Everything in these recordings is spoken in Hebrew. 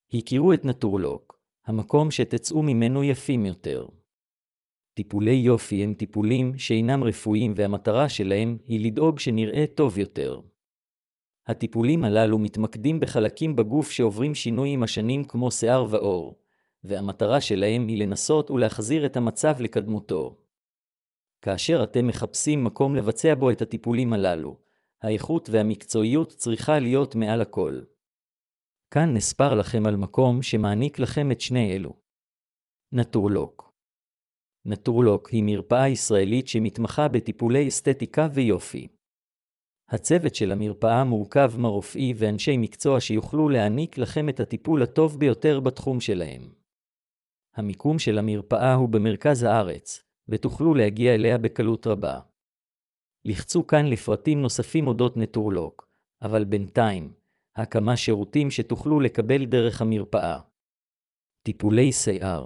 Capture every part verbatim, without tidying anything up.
הכירו את נטורלוק, המקום שתצאו ממנו יפים יותר. טיפולי יופי הם טיפולים שאינם רפואיים והמטרה שלהם היא לדאוג שנראה טוב יותר. הטיפולים הללו מתמקדים בחלקים בגוף שעוברים שינוי עם השנים כמו שיער ועור, והמטרה שלהם היא לנסות ולהחזיר את המצב לקדמותו. כאשר אתם מחפשים מקום לבצע בו את הטיפולים הללו, האיכות והמקצועיות צריכה להיות מעל הכל. כאן נספר לכם על מקום שמעניק לכם את שני אלו. נטורלוק. נטורלוק היא מרפאה ישראלית שמתמחה בטיפולי אסתטיקה ויופי. הצוות של המרפאה מורכב מרופאי ואנשי מקצוע שיוכלו להעניק לכם את הטיפול הטוב ביותר בתחום שלהם. המיקום של המרפאה הוא במרכז הארץ, ותוכלו להגיע אליה בקלות רבה. לחצו כאן לפרטים נוספים אודות נטורלוק, אבל בינתיים, הכמה שירותים שתוכלו לקבל דרך המרפאה. טיפולי שיער.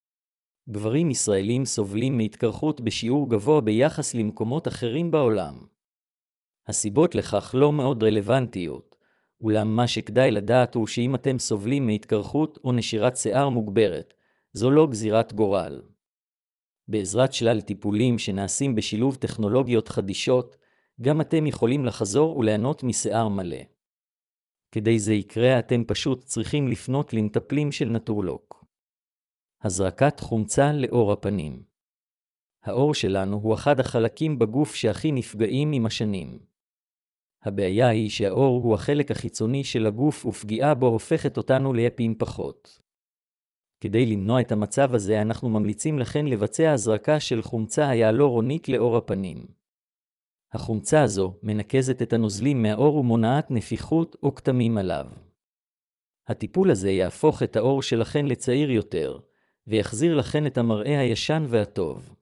גברים ישראלים סובלים מהתקרחות בשיעור גבוה ביחס למקומות אחרים בעולם. הסיבות לכך לא מאוד רלוונטיות, אולם מה שכדאי לדעת הוא שאם אתם סובלים מהתקרחות או נשירת שיער מוגברת, זו לא גזירת גורל. בעזרת שלל טיפולים שנעשים בשילוב טכנולוגיות חדישות, גם אתם יכולים לחזור וליהנות משיער מלא. כדי זה יקרה אתם פשוט צריכים לפנות למטפלים של נטורלוק. הזרקת חומצה לאור הפנים. העור שלנו הוא אחד החלקים בגוף שהכי נפגעים עם השנים. הבעיה היא שהעור הוא החלק החיצוני של הגוף ופגיעה בו הופכת אותנו ליפים פחות. כדי למנוע את המצב הזה אנחנו ממליצים לכן לבצע הזרקה של חומצה היאלורונית לאור הפנים. החומצה הזו מנקזת את הנוזלים מהעור ומונעת נפיחות או כתמים עליו. הטיפול הזה יהפוך את העור שלכן לצעיר יותר, ויחזיר לכן את המראה הישן והטוב.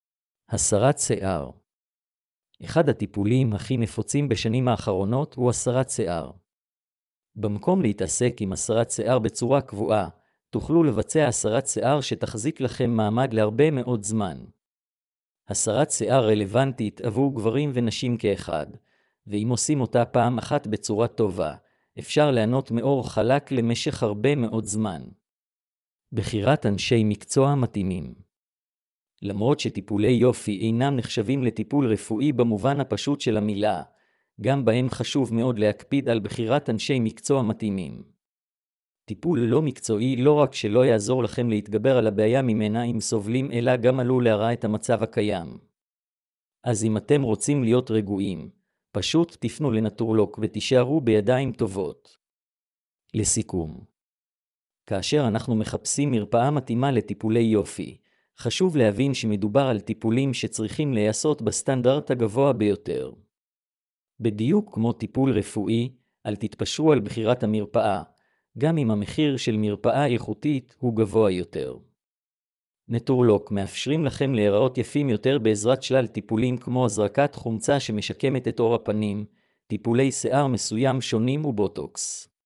הסרת שיער. אחד הטיפולים הכי נפוצים בשנים האחרונות הוא הסרת שיער. במקום להתעסק עם הסרת שיער בצורה קבועה, תוכלו לבצע הסרת שיער שתחזיק לכם מעמד להרבה מאוד זמן. הסרת שיער רלוונטית עבור גברים ונשים כאחד, ואם עושים אותה פעם אחת בצורה טובה, אפשר ליהנות מאור חלק למשך הרבה מאוד זמן. בחירת אנשי מקצוע מתאימים. למרות שטיפולי יופי אינם נחשבים לטיפול רפואי במובן הפשוט של המילה, גם בהם חשוב מאוד להקפיד על בחירת אנשי מקצוע מתאימים. טיפול לא מקצועי לא רק שלא יעזור לכם להתגבר על הבעיה ממנה אם סובלים, אלא גם עלול להרע את המצב הקיים. אז אם אתם רוצים להיות רגועים, פשוט תפנו לנטורלוק ותישארו בידיים טובות. לסיכום. כאשר אנחנו מחפשים מרפאה מתאימה לטיפולי יופי, חשוב להבין שמדובר על טיפולים שצריכים להיעשות בסטנדרט הגבוה ביותר. בדיוק כמו טיפול רפואי, אל תתפשרו על בחירת המרפאה, גם אם המחיר של מרפאה איכותית הוא גבוה יותר. נטורלוק מאפשרים לכם להיראות יפים יותר בעזרת שלל טיפולים כמו הזרקת חומצה שמשקמת את עור הפנים, טיפולי שיער מסוים שונים ובוטוקס.